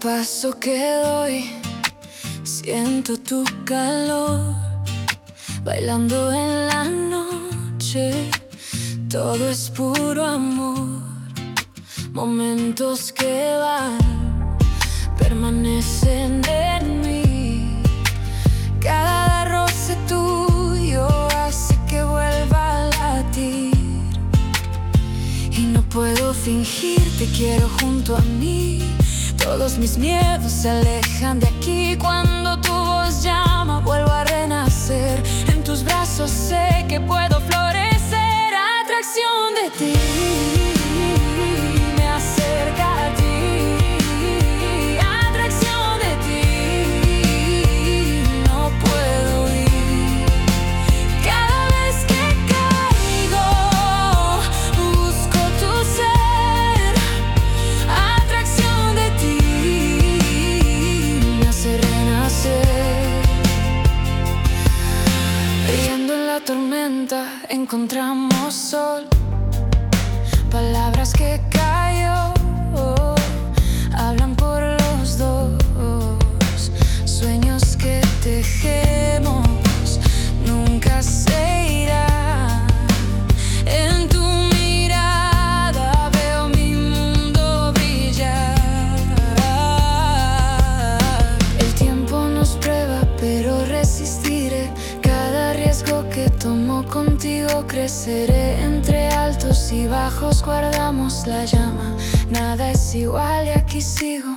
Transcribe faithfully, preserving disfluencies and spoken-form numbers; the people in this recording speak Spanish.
paso que doy, siento tu calor, bailando en la noche, todo es puro amor. Momentos que van, permanecen en mí. Cada roce tuyo hace que vuelva a latir. Y no puedo fingir, te quiero junto a mí. Todos mis miedos se alejan de aquí. Cuando tu voz llama, vuelvo a renacer. En tus brazos sé que puedo florecer. Atracción de ti me acerca a ti. Atracción de ti, no puedo huir. Cada vez que caigo, busco tu ser. Atracción de ti me hace renacer. Brillando en la tormenta encontramos sol. Palabras que callo hablan por los dos. Sueños que tejemos nunca se irán. En tu mirada veo mi mundo brillar. El tiempo nos prueba, pero resistiré. Cada riesgo que tomo contigo creceré. Entre altos y bajos guardamos la llama. Nada es igual y aquí sigo.